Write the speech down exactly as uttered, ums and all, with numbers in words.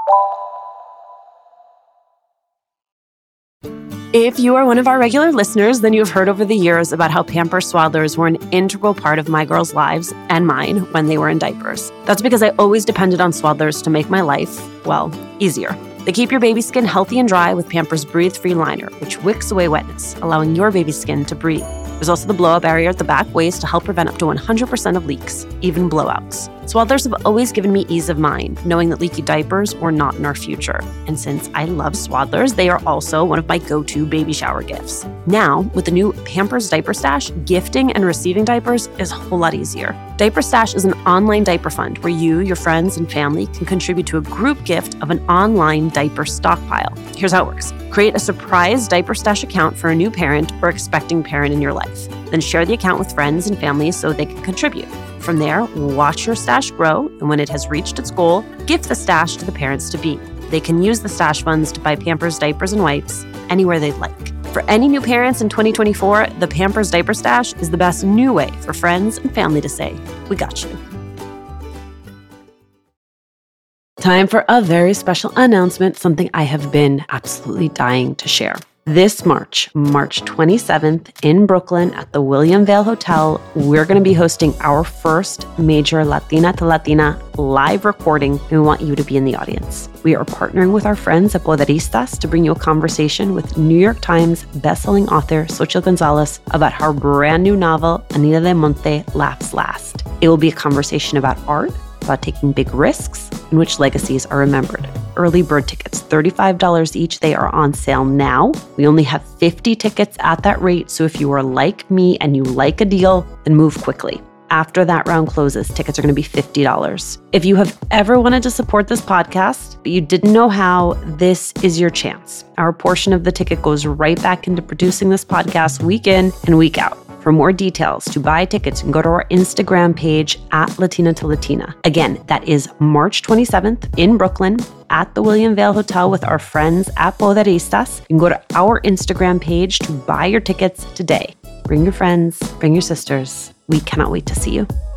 If you are one of our regular listeners, then you have heard over the years about how Pampers Swaddlers were an integral part of my girls' lives and mine when they were in diapers. That's because I always depended on Swaddlers to make my life, well, easier. They keep your baby's skin healthy and dry with Pampers Breathe Free Liner, which wicks away wetness, allowing your baby's skin to breathe. There's also the blowout barrier at the back waist to help prevent up to one hundred percent of leaks, even blowouts. Swaddlers have always given me ease of mind, knowing that leaky diapers were not in our future. And since I love Swaddlers, they are also one of my go-to baby shower gifts. Now, with the new Pampers Diaper Stash, gifting and receiving diapers is a whole lot easier. Diaper Stash is an online diaper fund where you, your friends, and family can contribute to a group gift of an online diaper stockpile. Here's how it works. Create a surprise Diaper Stash account for a new parent or expecting parent in your life. Then share the account with friends and family so they can contribute. From there, watch your stash grow, and when it has reached its goal, gift the stash to the parents-to-be. They can use the stash funds to buy Pampers diapers and wipes anywhere they'd like. For any new parents in twenty twenty-four, the Pampers Diaper Stash is the best new way for friends and family to say, "We got you." Time for a very special announcement, something I have been absolutely dying to share. This March, March twenty-seventh, in Brooklyn at the William Vale Hotel, we're going to be hosting our first major Latina to Latina live recording, and we want you to be in the audience. We are partnering with our friends at Poderistas to bring you a conversation with New York Times bestselling author Xochitl Gonzalez about her brand new novel, Anita de Monte Laughs Last. It will be a conversation about art, about taking big risks, and which legacies are remembered. Early bird tickets, thirty-five dollars each. They are on sale now. We only have fifty tickets at that rate, so if you are like me and you like a deal, then move quickly. After that round closes, tickets are going to be fifty dollars. If you have ever wanted to support this podcast, but you didn't know how, this is your chance. Our portion of the ticket goes right back into producing this podcast week in and week out. For more details, to buy tickets, you can go to our Instagram page at Latina to Latina. Again, that is March twenty-seventh in Brooklyn at the William Vale Hotel with our friends at Poderistas. You can go to our Instagram page to buy your tickets today. Bring your friends, bring your sisters. We cannot wait to see you.